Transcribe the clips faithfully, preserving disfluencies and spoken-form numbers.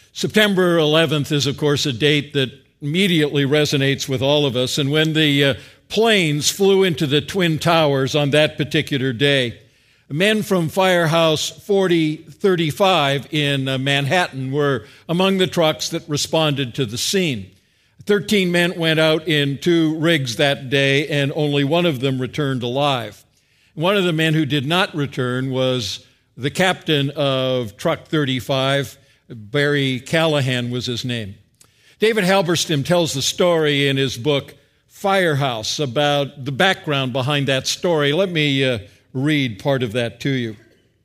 September eleventh is, of course, a date that immediately resonates with all of us. And when the uh, planes flew into the Twin Towers on that particular day, men from Firehouse forty thirty-five in uh, Manhattan were among the trucks that responded to the scene. Thirteen men went out in two rigs that day, and only one of them returned alive. One of the men who did not return was the captain of Truck thirty-five. Barry Callahan was his name. David Halberstam tells the story in his book, Firehouse, about the background behind that story. Let me uh, read part of that to you.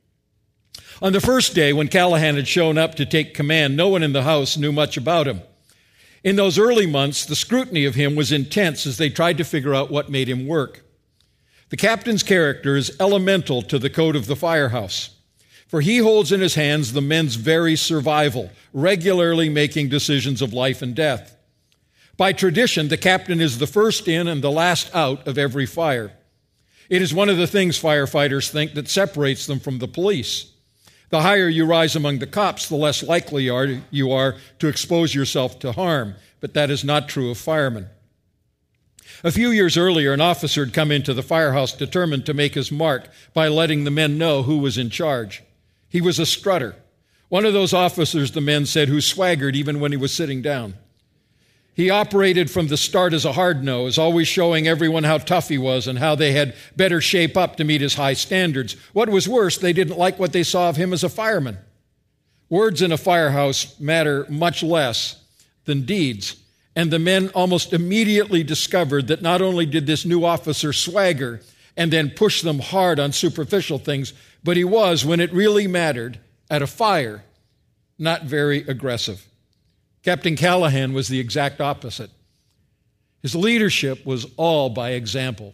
On the first day, when Callahan had shown up to take command, no one in the house knew much about him. In those early months, the scrutiny of him was intense as they tried to figure out what made him work. The captain's character is elemental to the code of the firehouse, for he holds in his hands the men's very survival, regularly making decisions of life and death. By tradition, the captain is the first in and the last out of every fire. It is one of the things firefighters think that separates them from the police. The higher you rise among the cops, the less likely you are, you are to expose yourself to harm, but that is not true of firemen. A few years earlier, an officer had come into the firehouse determined to make his mark by letting the men know who was in charge. He was a strutter, one of those officers, the men said, who swaggered even when he was sitting down. He operated from the start as a hard nose, always showing everyone how tough he was and how they had better shape up to meet his high standards. What was worse, they didn't like what they saw of him as a fireman. Words in a firehouse matter much less than deeds, and the men almost immediately discovered that not only did this new officer swagger and then push them hard on superficial things, but he was, when it really mattered, at a fire, not very aggressive. Captain Callahan was the exact opposite. His leadership was all by example.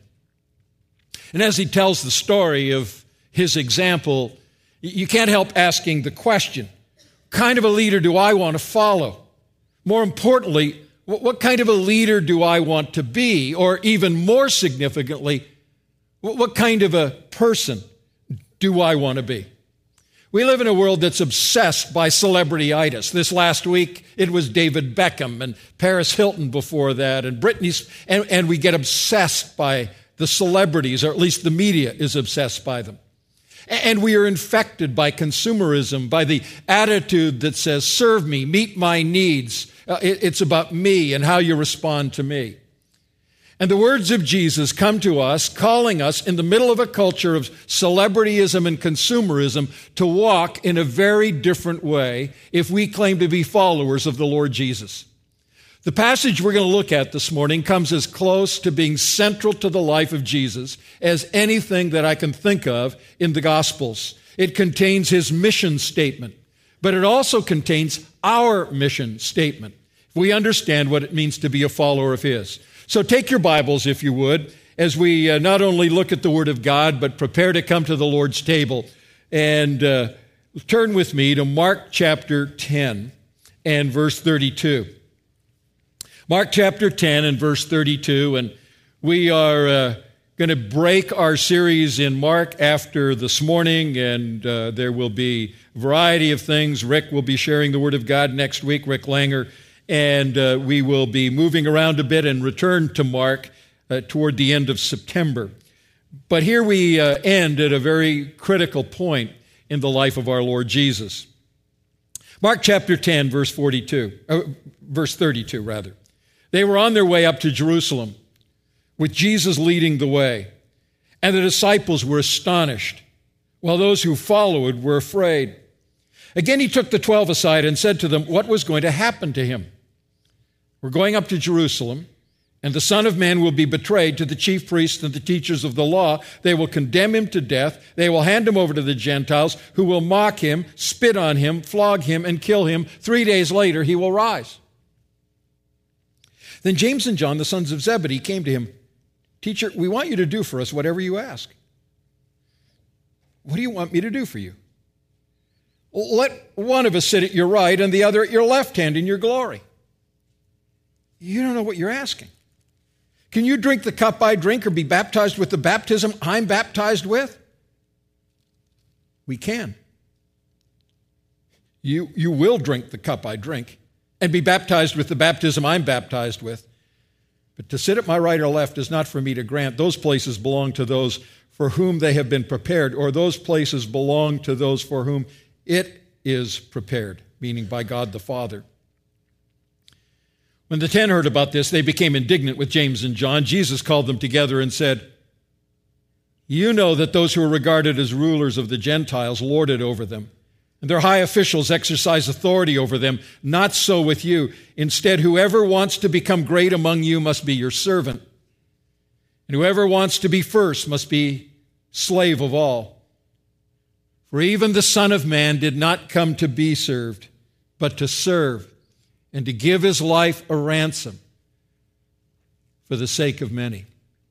And as he tells the story of his example, you can't help asking the question, what kind of a leader do I want to follow? More importantly, what kind of a leader do I want to be? Or even more significantly, what kind of a person do I want to be? We live in a world that's obsessed by celebrity-itis. This last week, it was David Beckham and Paris Hilton before that, and Britney's, and, and we get obsessed by the celebrities, or at least the media is obsessed by them. And we are infected by consumerism, by the attitude that says, serve me, meet my needs. Uh, it, it's about me and how you respond to me. And the words of Jesus come to us, calling us in the middle of a culture of celebrityism and consumerism to walk in a very different way if we claim to be followers of the Lord Jesus. The passage we're going to look at this morning comes as close to being central to the life of Jesus as anything that I can think of in the Gospels. It contains his mission statement, but it also contains our mission statement, if we understand what it means to be a follower of his. So take your Bibles, if you would, as we uh, not only look at the Word of God, but prepare to come to the Lord's table. And uh, turn with me to Mark chapter ten and verse thirty-two. Mark chapter ten and verse thirty-two, and we are uh, going to break our series in Mark after this morning, and uh, there will be a variety of things. Rick will be sharing the Word of God next week, Rick Langer. And uh, we will be moving around a bit and return to Mark uh, toward the end of September. But here we uh, end at a very critical point in the life of our Lord Jesus. Mark chapter ten, verse forty-two, uh, verse thirty-two, rather. They were on their way up to Jerusalem, with Jesus leading the way, and the disciples were astonished, while those who followed were afraid. Again, he took the twelve aside and said to them what was going to happen to him. We're going up to Jerusalem, and the Son of Man will be betrayed to the chief priests and the teachers of the law. They will condemn him to death. They will hand him over to the Gentiles, who will mock him, spit on him, flog him, and kill him. Three days later, he will rise. Then James and John, the sons of Zebedee, came to him. Teacher, we want you to do for us whatever you ask. What do you want me to do for you? Let one of us sit at your right and the other at your left hand in your glory. You don't know what you're asking. Can you drink the cup I drink or be baptized with the baptism I'm baptized with? We can. You, you will drink the cup I drink and be baptized with the baptism I'm baptized with. But to sit at my right or left is not for me to grant. Those places belong to those for whom they have been prepared, or those places belong to those for whom it is prepared, meaning by God the Father. When the ten heard about this, they became indignant with James and John. Jesus called them together and said, "You know that those who are regarded as rulers of the Gentiles lord it over them, and their high officials exercise authority over them. Not so with you. Instead, whoever wants to become great among you must be your servant. And whoever wants to be first must be slave of all. For even the Son of Man did not come to be served, but to serve, and to give his life a ransom for the sake of many."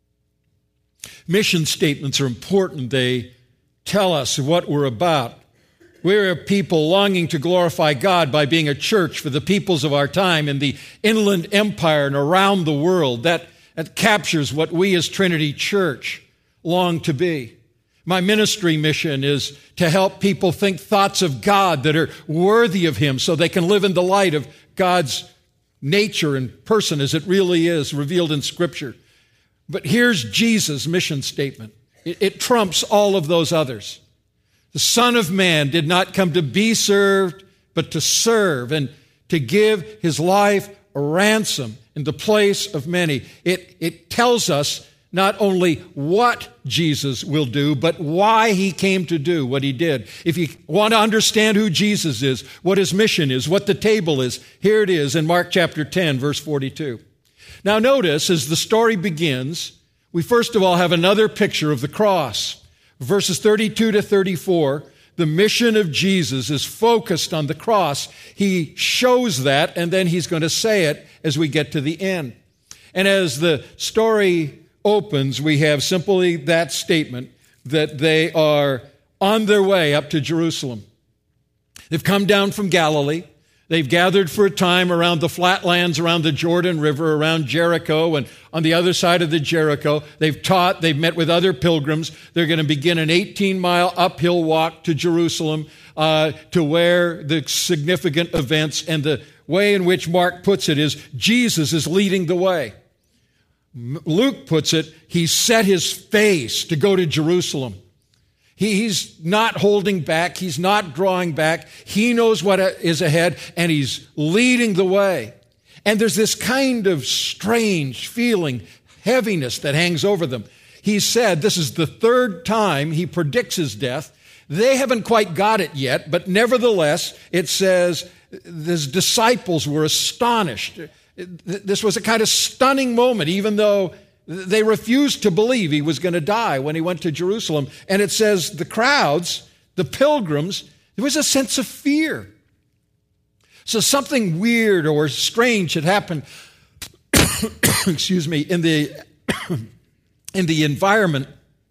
Mission statements are important. They tell us what we're about. We're a people longing to glorify God by being a church for the peoples of our time in the Inland Empire and around the world. That, that captures what we as Trinity Church long to be. My ministry mission is to help people think thoughts of God that are worthy of Him so they can live in the light of God's nature and person as it really is revealed in Scripture. But here's Jesus' mission statement. It, it trumps all of those others. The Son of Man did not come to be served, but to serve and to give his life a ransom in the place of many. It, it tells us not only what Jesus will do, but why he came to do what he did. If you want to understand who Jesus is, what his mission is, what the table is, here it is in Mark chapter ten, verse forty-two. Now notice, as the story begins, we first of all have another picture of the cross. Verses thirty-two to thirty-four, the mission of Jesus is focused on the cross. He shows that, and then he's going to say it as we get to the end. And as the story opens, we have simply that statement that they are on their way up to Jerusalem. They've come down from Galilee. They've gathered for a time around the flatlands, around the Jordan River, around Jericho, and on the other side of the Jericho. They've taught, they've met with other pilgrims. They're going to begin an eighteen-mile uphill walk to Jerusalem uh, to where the significant events, and the way in which Mark puts it is Jesus is leading the way. Luke puts it, he set his face to go to Jerusalem. He's not holding back. He's not drawing back. He knows what is ahead, and he's leading the way. And there's this kind of strange feeling, heaviness that hangs over them. He said this is the third time he predicts his death. They haven't quite got it yet, but nevertheless, it says his disciples were astonished. This was a kind of stunning moment, even though they refused to believe he was going to die when he went to Jerusalem. And it says the crowds, the pilgrims, there was a sense of fear. So something weird or strange had happened, excuse me, in the, in the environment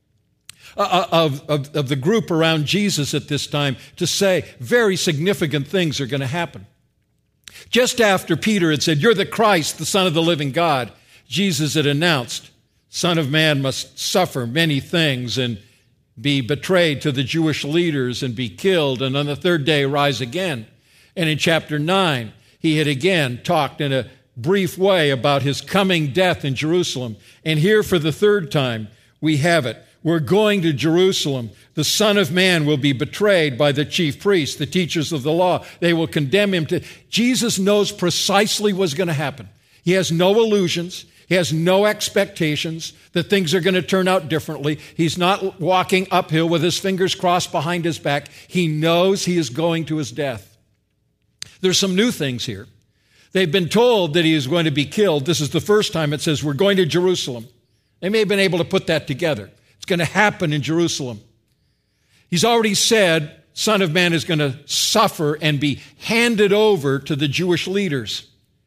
of, of, of the group around Jesus at this time to say very significant things are going to happen. Just after Peter had said, "You're the Christ, the Son of the living God," Jesus had announced, Son of Man must suffer many things and be betrayed to the Jewish leaders and be killed, and on the third day rise again. And in chapter nine, he had again talked in a brief way about his coming death in Jerusalem. And here for the third time, we have it. We're going to Jerusalem. The Son of Man will be betrayed by the chief priests, the teachers of the law. They will condemn him to... Jesus knows precisely what's going to happen. He has no illusions. He has no expectations that things are going to turn out differently. He's not walking uphill with his fingers crossed behind his back. He knows he is going to his death. There's some new things here. They've been told that he is going to be killed. This is the first time it says, we're going to Jerusalem. They may have been able to put that together. It's going to happen in Jerusalem. He's already said, Son of Man is going to suffer and be handed over to the Jewish leaders.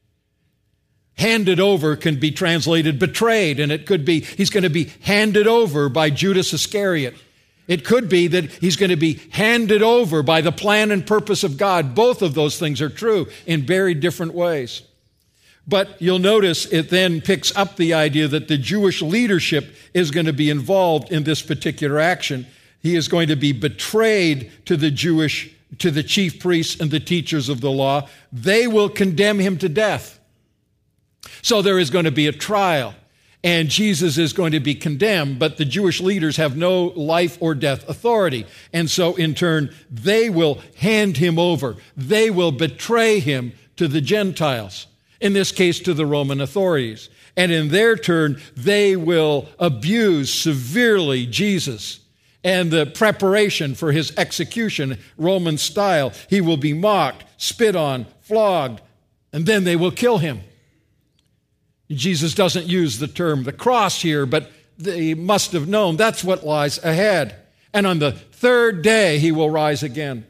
Handed over can be translated betrayed, and it could be he's going to be handed over by Judas Iscariot. It could be that he's going to be handed over by the plan and purpose of God. Both of those things are true in very different ways. But you'll notice it then picks up the idea that the Jewish leadership is going to be involved in this particular action. He is going to be betrayed to the Jewish to the chief priests and the teachers of the law. They will condemn him to death. So there is going to be a trial, and Jesus is going to be condemned, but the Jewish leaders have no life or death authority. And so in turn, they will hand him over. They will betray him to the Gentiles, in this case to the Roman authorities. And in their turn, they will abuse severely Jesus and the preparation for his execution, Roman style. He will be mocked, spit on, flogged, and then they will kill him. Jesus doesn't use the term the cross here, but they must have known that's what lies ahead. And on the third day, he will rise again.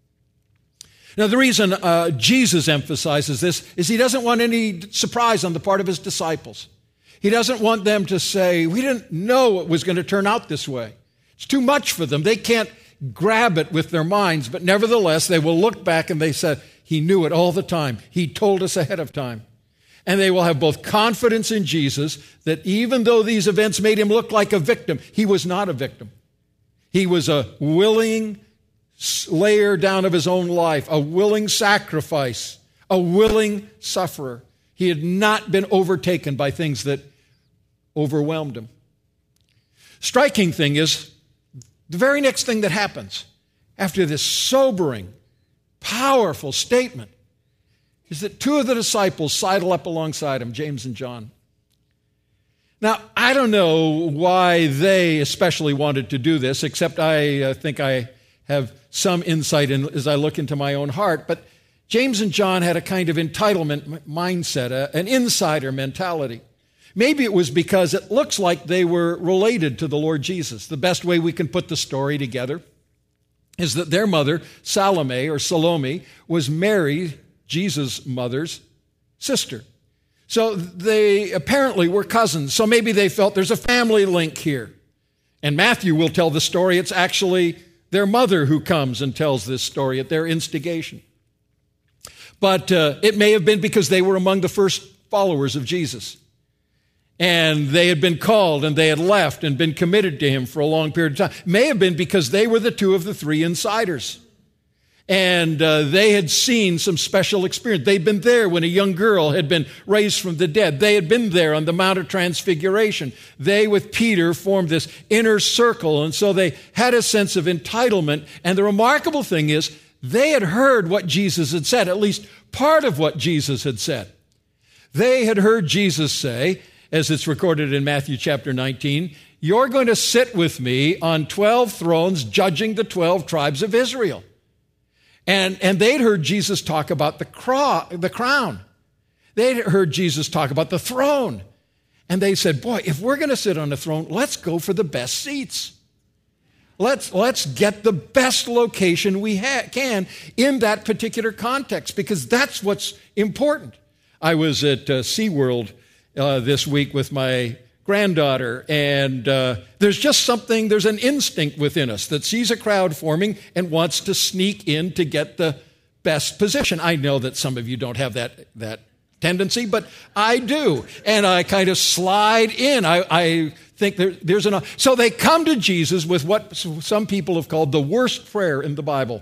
Now, the reason uh, Jesus emphasizes this is he doesn't want any surprise on the part of his disciples. He doesn't want them to say, we didn't know it was going to turn out this way. It's too much for them. They can't grab it with their minds, but nevertheless, they will look back and they said, he knew it all the time. He told us ahead of time. And they will have both confidence in Jesus that even though these events made him look like a victim, he was not a victim. He was a willing layer down of his own life, a willing sacrifice, a willing sufferer. He had not been overtaken by things that overwhelmed him. Striking thing is, the very next thing that happens after this sobering, powerful statement is that two of the disciples sidle up alongside him, James and John. Now, I don't know why they especially wanted to do this, except I uh, think I have some insight in, as I look into my own heart, but James and John had a kind of entitlement mindset, a, an insider mentality. Maybe it was because it looks like they were related to the Lord Jesus. The best way we can put the story together is that their mother, Salome or Salome, was Mary, Jesus' mother's sister. So they apparently were cousins. So maybe they felt there's a family link here. And Matthew will tell the story. It's actually their mother who comes and tells this story at their instigation. But uh, it may have been because they were among the first followers of Jesus. And they had been called and they had left and been committed to him for a long period of time. It may have been because they were the two of the three insiders. And uh, they had seen some special experience. They'd been there when a young girl had been raised from the dead. They had been there on the Mount of Transfiguration. They, with Peter, formed this inner circle, and so they had a sense of entitlement. And the remarkable thing is, they had heard what Jesus had said, at least part of what Jesus had said. They had heard Jesus say, as it's recorded in Matthew chapter nineteen, you're going to sit with me on twelve thrones judging the twelve tribes of Israel. And, and they'd heard Jesus talk about the, cro- the crown. They'd heard Jesus talk about the throne. And they said, boy, if we're going to sit on the throne, let's go for the best seats. Let's, let's get the best location we ha- can in that particular context, because that's what's important. I was at uh, SeaWorld uh, this week with my granddaughter, and uh, there's just something, there's an instinct within us that sees a crowd forming and wants to sneak in to get the best position. I know that some of you don't have that, that tendency, but I do. And I kind of slide in. I, I think there, there's an... So they come to Jesus with what some people have called the worst prayer in the Bible.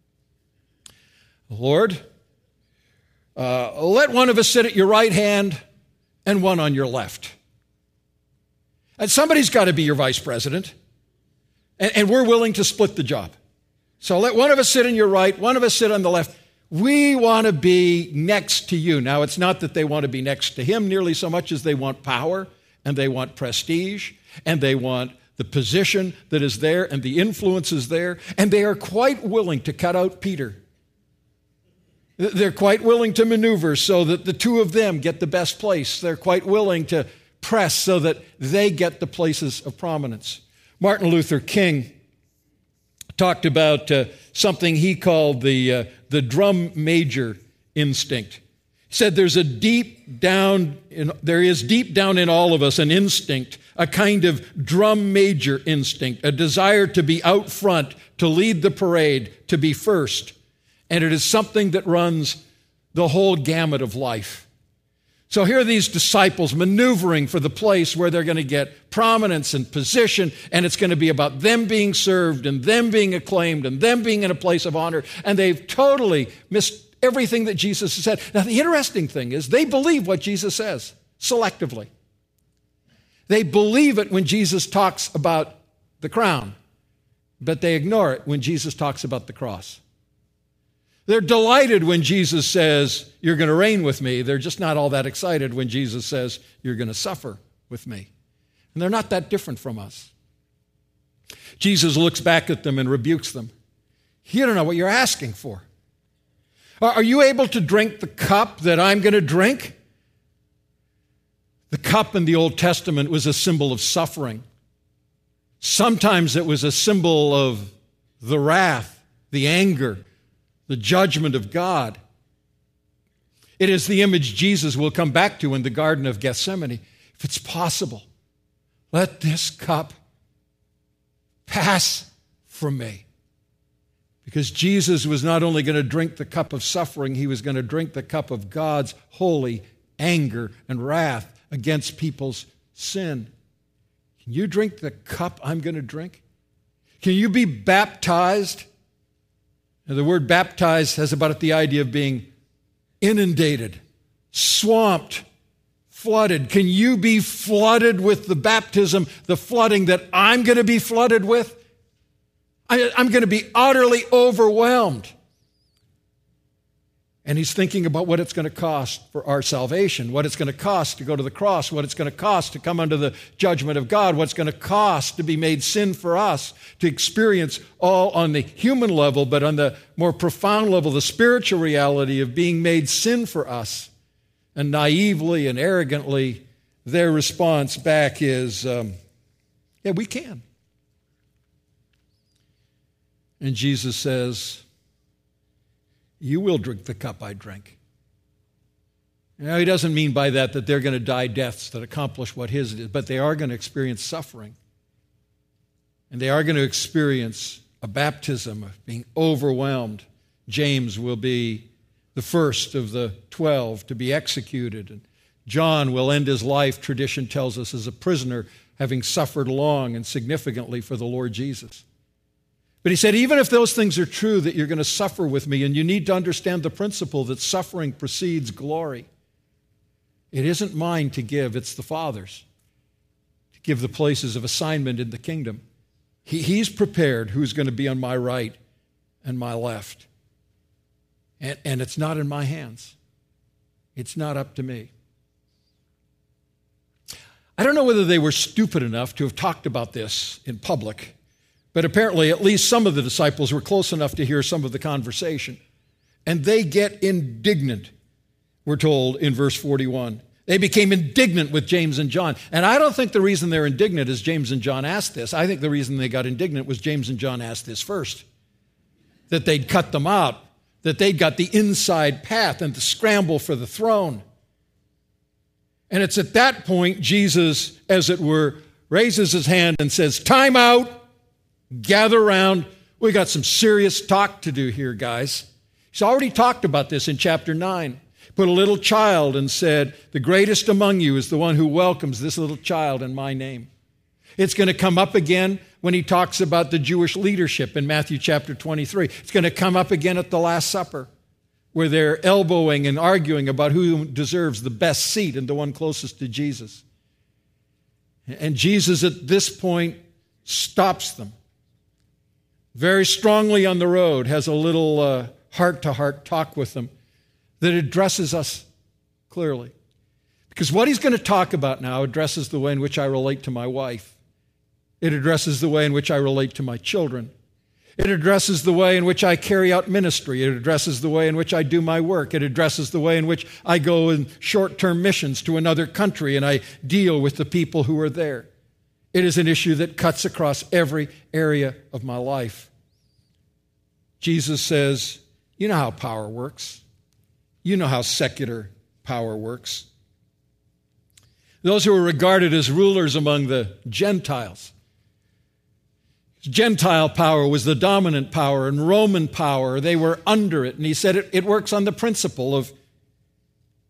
Lord, uh, let one of us sit at your right hand and one on your left. And somebody's got to be your vice president. And, and we're willing to split the job. So let one of us sit on your right, one of us sit on the left. We want to be next to you. Now, it's not that they want to be next to him nearly so much as they want power, and they want prestige, and they want the position that is there, and the influence is there. And they are quite willing to cut out Peter. They're quite willing to maneuver so that the two of them get the best place. They're quite willing to press so that they get the places of prominence. Martin Luther King talked about uh, something he called the, uh, the drum major instinct. He said there's a deep down, in, there is deep down in all of us an instinct, a kind of drum major instinct, a desire to be out front, to lead the parade, to be first. And it is something that runs the whole gamut of life. So here are these disciples maneuvering for the place where they're going to get prominence and position, and it's going to be about them being served and them being acclaimed and them being in a place of honor, and they've totally missed everything that Jesus has said. Now, the interesting thing is they believe what Jesus says selectively. They believe it when Jesus talks about the crown, but they ignore it when Jesus talks about the cross. They're delighted when Jesus says, you're going to reign with me. They're just not all that excited when Jesus says, you're going to suffer with me. And they're not that different from us. Jesus looks back at them and rebukes them. You don't know what you're asking for. Are you able to drink the cup that I'm going to drink? The cup in the Old Testament was a symbol of suffering. Sometimes it was a symbol of the wrath, the anger, the judgment of God. It is the image Jesus will come back to in the Garden of Gethsemane. If it's possible, let this cup pass from me. Because Jesus was not only going to drink the cup of suffering, he was going to drink the cup of God's holy anger and wrath against people's sin. Can you drink the cup I'm going to drink? Can you be baptized? Now, the word baptized has about it the idea of being inundated, swamped, flooded. Can you be flooded with the baptism, the flooding that I'm going to be flooded with? I, I'm going to be utterly overwhelmed. And he's thinking about what it's going to cost for our salvation, what it's going to cost to go to the cross, what it's going to cost to come under the judgment of God, what it's going to cost to be made sin for us, to experience all on the human level, but on the more profound level, the spiritual reality of being made sin for us. And naively and arrogantly, their response back is, um, yeah, we can. And Jesus says, you will drink the cup I drink. Now, he doesn't mean by that that they're going to die deaths that accomplish what his is, but they are going to experience suffering. And they are going to experience a baptism of being overwhelmed. James will be the first of the twelve to be executed. And John will end his life, tradition tells us, as a prisoner, having suffered long and significantly for the Lord Jesus. But he said, even if those things are true, that you're going to suffer with me, and you need to understand the principle that suffering precedes glory. It isn't mine to give, it's the Father's, to give the places of assignment in the kingdom. He, he's prepared who's going to be on my right and my left. And, and it's not in my hands. It's not up to me. I don't know whether they were stupid enough to have talked about this in public, but apparently at least some of the disciples were close enough to hear some of the conversation. And they get indignant, we're told in verse forty-one. They became indignant with James and John. And I don't think the reason they're indignant is James and John asked this. I think the reason they got indignant was James and John asked this first. That they'd cut them out. That they'd got the inside path and the scramble for the throne. And it's at that point Jesus, as it were, raises his hand and says, time out. Gather around. We got some serious talk to do here, guys. He's already talked about this in chapter nine. Put a little child and said, the greatest among you is the one who welcomes this little child in my name. It's going to come up again when he talks about the Jewish leadership in Matthew chapter twenty-three. It's going to come up again at the Last Supper, where they're elbowing and arguing about who deserves the best seat and the one closest to Jesus. And Jesus at this point stops them. Very strongly on the road, has a little uh, heart-to-heart talk with them that addresses us clearly. Because what he's going to talk about now addresses the way in which I relate to my wife. It addresses the way in which I relate to my children. It addresses the way in which I carry out ministry. It addresses the way in which I do my work. It addresses the way in which I go in short-term missions to another country and I deal with the people who are there. It is an issue that cuts across every area of my life. Jesus says, you know how power works. You know how secular power works. Those who are regarded as rulers among the Gentiles. Gentile power was the dominant power, and Roman power, they were under it. And he said it, it works on the principle of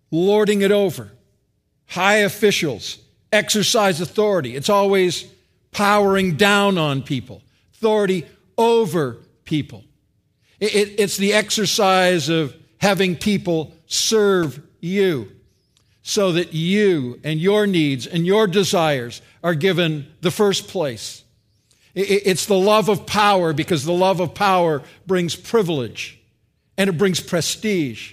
lording it over. High officials exercise authority. It's always powering down on people, authority over people. It, it, it's the exercise of having people serve you so that you and your needs and your desires are given the first place. It, it's the love of power, because the love of power brings privilege and it brings prestige.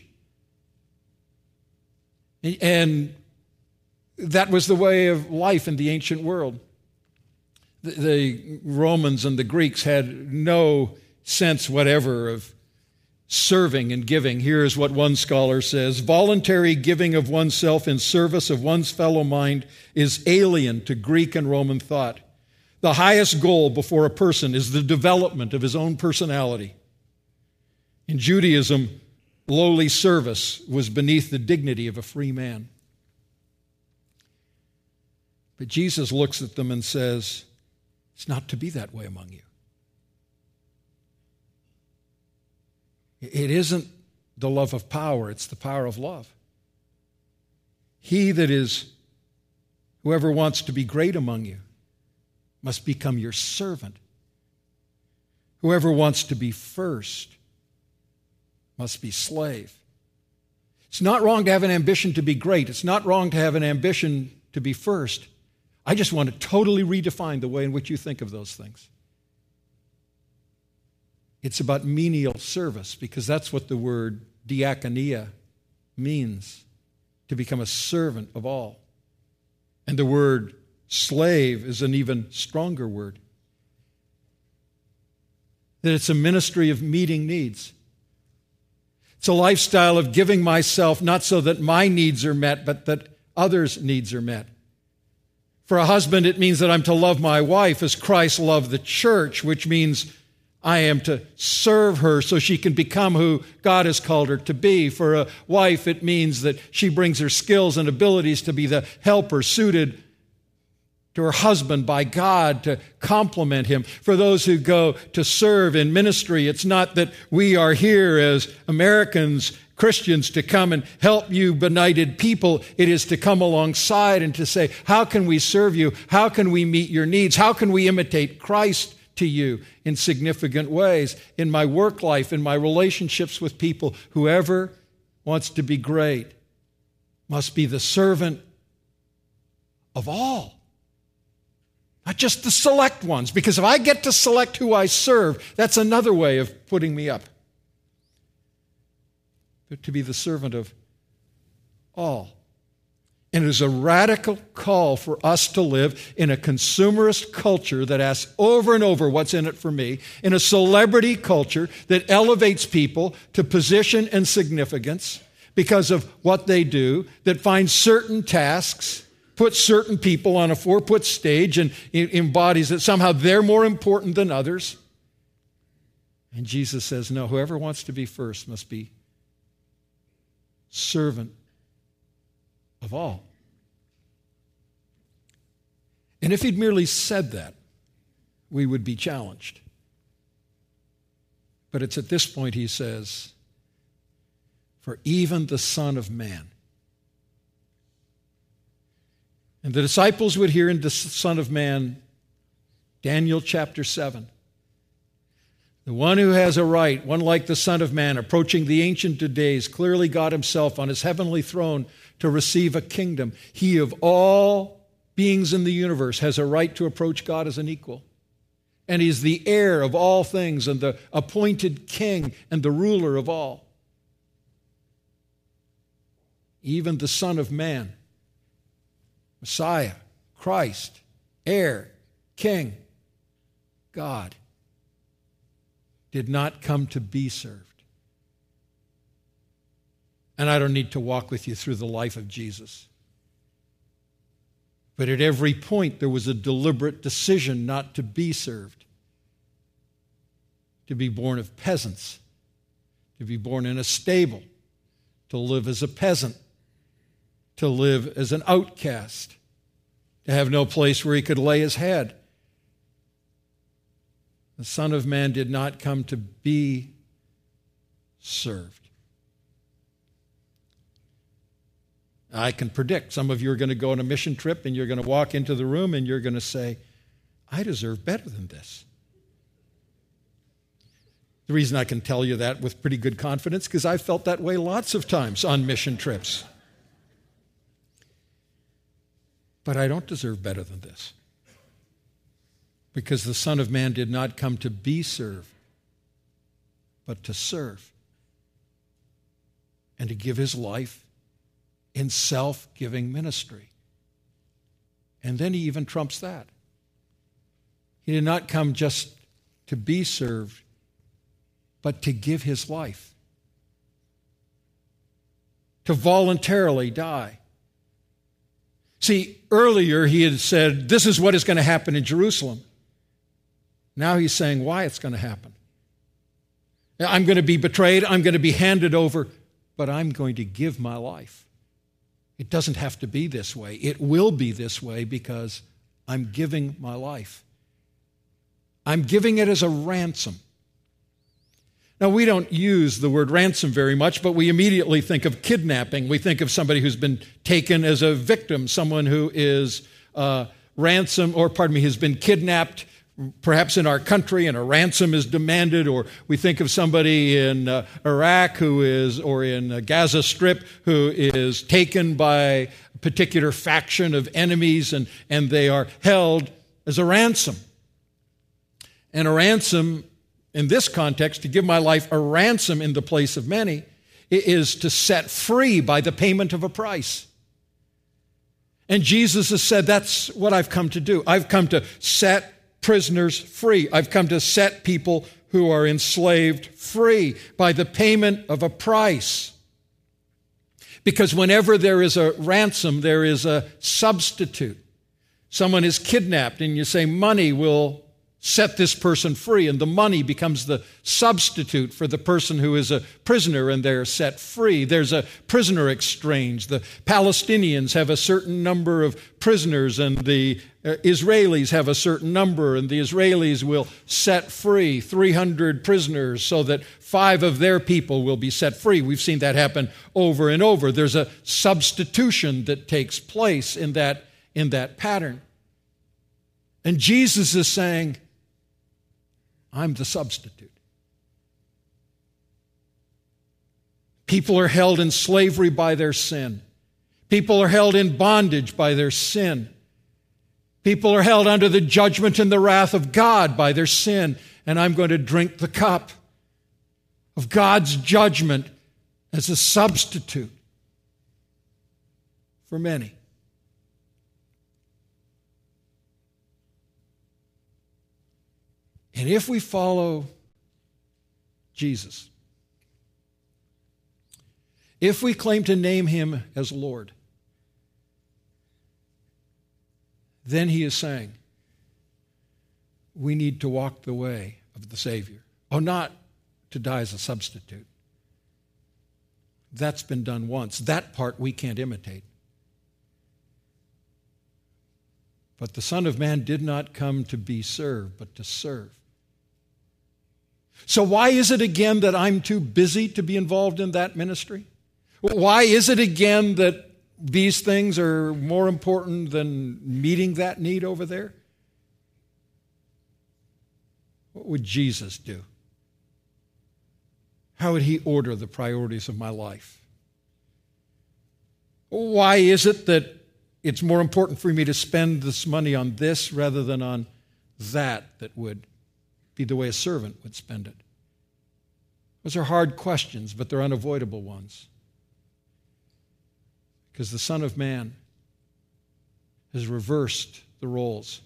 And that was the way of life in the ancient world. The Romans and the Greeks had no sense whatever of serving and giving. Here's what one scholar says: voluntary giving of oneself in service of one's fellow mind is alien to Greek and Roman thought. The highest goal before a person is the development of his own personality. In Judaism, lowly service was beneath the dignity of a free man. But Jesus looks at them and says, it's not to be that way among you. It isn't the love of power, it's the power of love. He that is, whoever wants to be great among you, must become your servant. Whoever wants to be first must be slave. It's not wrong to have an ambition to be great. It's not wrong to have an ambition to be first. I just want to totally redefine the way in which you think of those things. It's about menial service, because that's what the word diakonia means, to become a servant of all. And the word slave is an even stronger word. That it's a ministry of meeting needs. It's a lifestyle of giving myself not so that my needs are met, but that others' needs are met. For a husband, it means that I'm to love my wife as Christ loved the church, which means I am to serve her so she can become who God has called her to be. For a wife, it means that she brings her skills and abilities to be the helper suited to her husband by God to complement him. For those who go to serve in ministry, it's not that we are here as Americans, Christians, to come and help you benighted people. It is to come alongside and to say, how can we serve you? How can we meet your needs? How can we imitate Christ to you in significant ways? In my work life, in my relationships with people, whoever wants to be great must be the servant of all. Not just the select ones, because if I get to select who I serve, that's another way of putting me up. But to be the servant of all. And it is a radical call for us to live in a consumerist culture that asks over and over, what's in it for me? In a celebrity culture that elevates people to position and significance because of what they do, that finds certain tasks, puts certain people on a four-foot stage and embodies that somehow they're more important than others. And Jesus says, no, whoever wants to be first must be servant of all. And if he'd merely said that, we would be challenged. But it's at this point he says, for even the Son of Man. And the disciples would hear in the Son of Man, Daniel chapter seven. The one who has a right, one like the Son of Man, approaching the Ancient of Days, clearly God himself on his heavenly throne to receive a kingdom. He of all beings in the universe has a right to approach God as an equal. And he's the heir of all things and the appointed king and the ruler of all. Even the Son of Man, Messiah, Christ, heir, king, God, did not come to be served. And I don't need to walk with you through the life of Jesus. But at every point there was a deliberate decision not to be served. To be born of peasants. To be born in a stable. To live as a peasant. To live as an outcast. To have no place where he could lay his head. The Son of Man did not come to be served. I can predict some of you are going to go on a mission trip and you're going to walk into the room and you're going to say, I deserve better than this. The reason I can tell you that with pretty good confidence, because I've felt that way lots of times on mission trips. But I don't deserve better than this. Because the Son of Man did not come to be served, but to serve. And to give his life in self-giving ministry. And then he even trumps that. He did not come just to be served, but to give his life. To voluntarily die. See, earlier he had said, this is what is going to happen in Jerusalem. Now he's saying why it's going to happen. I'm going to be betrayed, I'm going to be handed over, but I'm going to give my life. It doesn't have to be this way. It will be this way because I'm giving my life. I'm giving it as a ransom. Now, we don't use the word ransom very much, but we immediately think of kidnapping. We think of somebody who's been taken as a victim, someone who is uh, ransom, or pardon me, has been kidnapped, perhaps in our country, and a ransom is demanded. Or we think of somebody in uh, Iraq who is, or in uh, Gaza Strip, who is taken by a particular faction of enemies, and, and they are held as a ransom. And a ransom, in this context, to give my life a ransom in the place of many, is to set free by the payment of a price. And Jesus has said, that's what I've come to do. I've come to set prisoners free. I've come to set people who are enslaved free by the payment of a price. Because whenever there is a ransom, there is a substitute. Someone is kidnapped and you say money will set this person free, and the money becomes the substitute for the person who is a prisoner, and they're set free. There's a prisoner exchange. The Palestinians have a certain number of prisoners, and the Israelis have a certain number, and the Israelis will set free three hundred prisoners so that five of their people will be set free. We've seen that happen over and over. There's a substitution that takes place in that, in that pattern. And Jesus is saying, I'm the substitute. People are held in slavery by their sin. People are held in bondage by their sin. People are held under the judgment and the wrath of God by their sin. And I'm going to drink the cup of God's judgment as a substitute for many. And if we follow Jesus, if we claim to name him as Lord, then he is saying we need to walk the way of the Savior. Oh, not to die as a substitute. That's been done once. That part we can't imitate. But the Son of Man did not come to be served, but to serve. So why is it again that I'm too busy to be involved in that ministry? Why is it again that these things are more important than meeting that need over there? What would Jesus do? How would he order the priorities of my life? Why is it that it's more important for me to spend this money on this rather than on that that would be the way a servant would spend it? Those are hard questions, but they're unavoidable ones. Because the Son of Man has reversed the roles.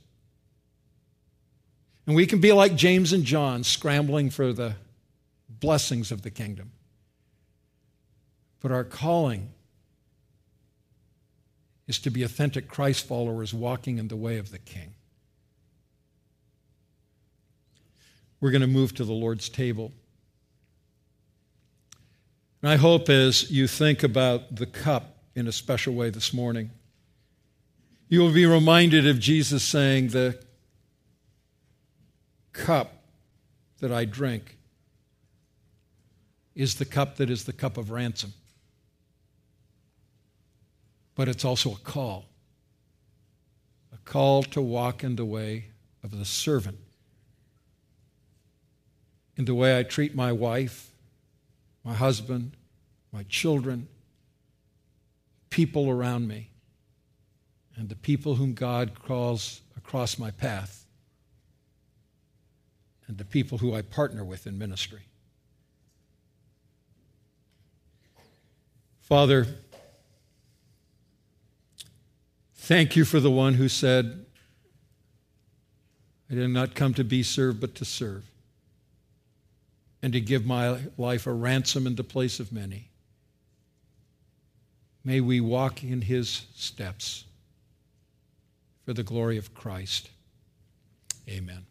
And we can be like James and John, scrambling for the blessings of the kingdom. But our calling is to be authentic Christ followers walking in the way of the King. We're going to move to the Lord's table. And I hope as you think about the cup in a special way this morning, you will be reminded of Jesus saying, the cup that I drink is the cup that is the cup of ransom. but it's also a call. A call to walk in the way of the servant, in the way I treat my wife, my husband, my children, people around me, and the people whom God calls across my path, and the people who I partner with in ministry. Father, thank you for the one who said, I did not come to be served, but to serve, and to give my life a ransom in the place of many. May we walk in his steps for the glory of Christ. Amen.